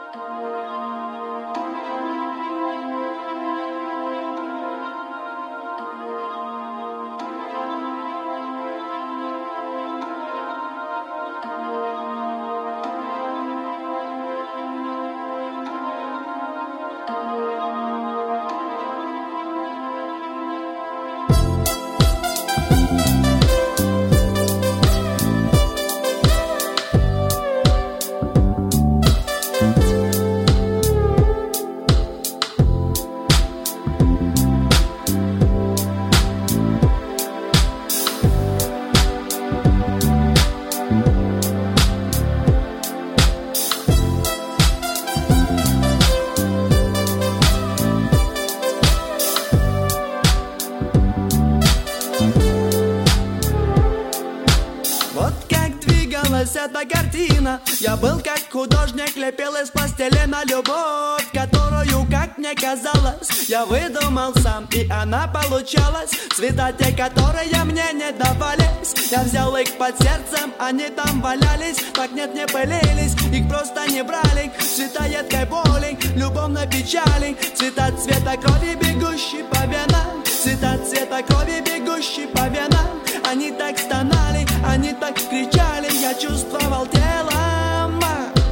Эта картина. Я был как художник, лепил из пластилина любовь, которую, как мне казалось, я выдумал сам, и она получалась. Цвета те, которые мне не давались, я взял их под сердцем, они там валялись. Так нет, не пылились, их просто не брали. Цвета едкой боли, любовной печали, цвета цвета крови, бегущей по венам, цвета цвета крови, бегущей по венам. Они так стонали, они так кричали, я чувствовал телом.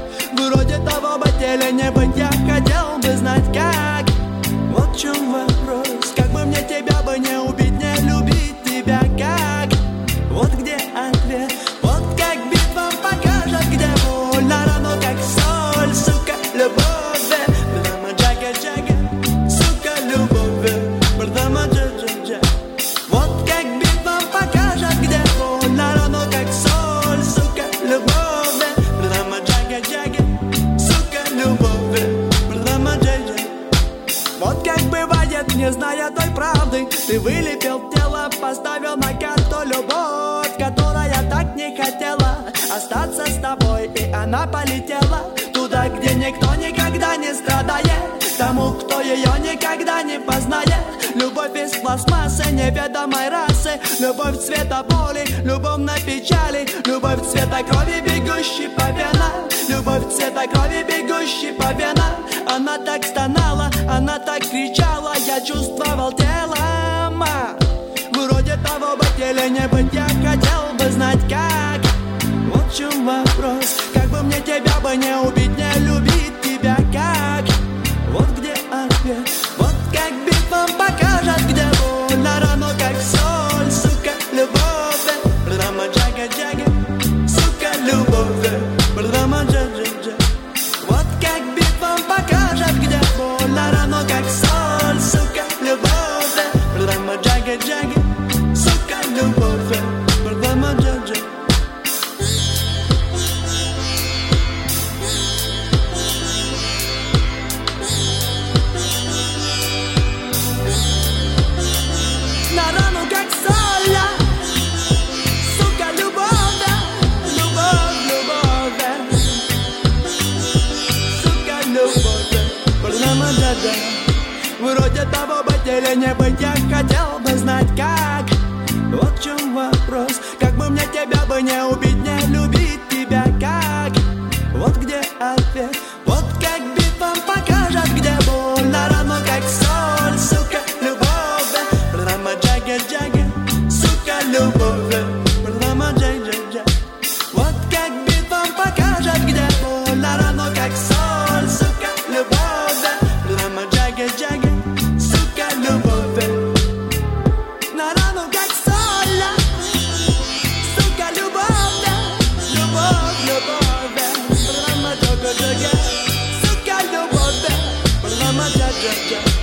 Вроде того бы теле не быть, я хотел бы знать как. Вот в чем вопрос, как бы мне тебя бы не убить, не любить тебя как. Вот где ответ, вот как битва покажет, где боль на рану, как соль, сука, любовь. Брдама джага джага, сука, любовь. Брдама джага джага. Вот как битва покажет, где боль на рану, как соль, сука, любовь. Брдама джага джага, сука, любовь. Брдама джага. Вот как бывает, не зная той правды, ты вылепил тело, поставил на карту любовь, которая так не хотела остаться с тобой, и она полетела туда, где никто никогда не страдает, тому, кто ее никогда не познает. Любовь из пластмассы неведомой расы, любовь цвета боли, любовной печали, любовь цвета крови, бегущей по венам, любовь цвета крови, бегущей по венам. Она так стонала, она так кричала, я чувствовал телом. Вроде того бы теле не быть, я хотел бы знать как. Вот в чем вопрос, как бы мне тебя бы не убить, не любить тебя как. Вот где ответ, вот как битва покажет, где боль на рану, как соль, сука, любовь. Брдама джага джага, сука, любовь. Брдама джага джага. Вот как битва покажет, где боль на рану, как соль, сука, любовь. Брдама джага джага, сука, любовь. Брдама джага джага. На рану, как соль, сука, любовь, любовь, любовь, сука, любовь. Брдама джага. Вроде того бы теле не быть, я хотел бы знать как. Вот в чем вопрос, как бы мне тебя бы не убить, не любить тебя как. Вот где ответ, вот как битва покажет, где боль на рану, как соль, сука, любовь. Брдама джага джага, сука, любовь. Брдама джага джага. Вот как битва покажет, где боль на рану, как соль, сука, любовь. Брдама джага джага, сука, любовь. На рану, как соль, сука, любовь. Любовь, любовь. Брдама джага джага, сука, любовь. Брдама джага джага.